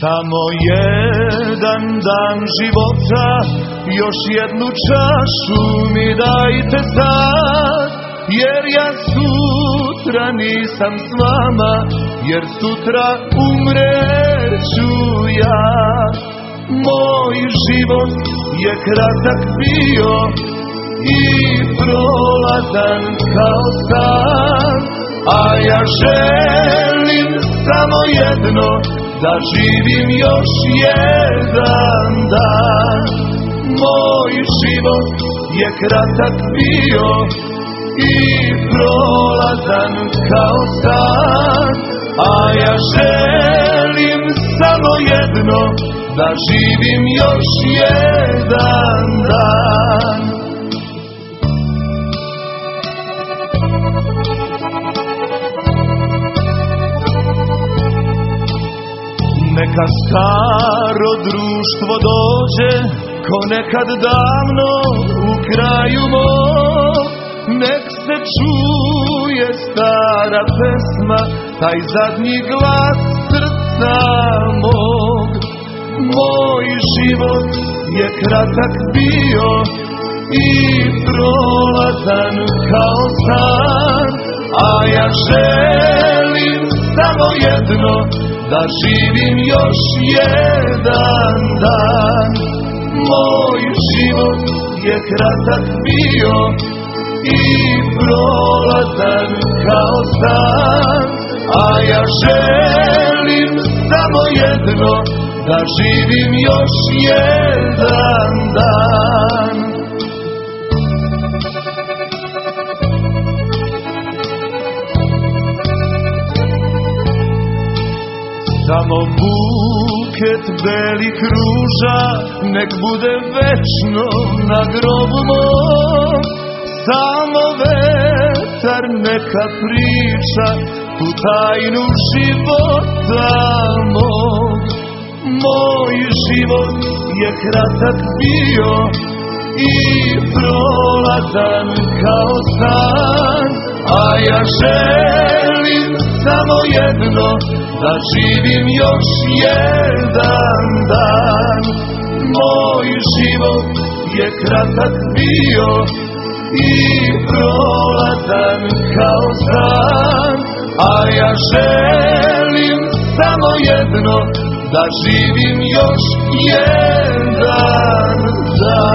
Samo jedan dan života, još jednu čašu mi dajte sad, jer ja sutra nisam s vama, jer sutra umreću ja. Moj život je kratak bio i prolazan kao san, a ja želim samo jedno, da živim još jedan dan. Moj život je kratak bio i prolazan kao san, a ja želim samo jedno, da živim još jedan dan. Neka staro društvo dođe, ko nekad davno u kraju mog, nek se čuje stara pesma, taj zadnji glas srca mog. Moj život je kratak bio i prolazan kao san, a ja želim samo jedno, da živim još jedan dan. Moj život je kratak bio i prolazan kao san, a ja želim samo jedno, da živim još jedan dan. Samo buket belih ruža nek bude večno na grobu mom, samo vetar neka priča tu tajnu života mog. Moj život je kratak bio i prolazan kao san, a ja želim samo jedno, da živim još jedan dan. Moj život je kratak bio i prolazan kao san, a ja želim samo jedno, da živim još jedan dan.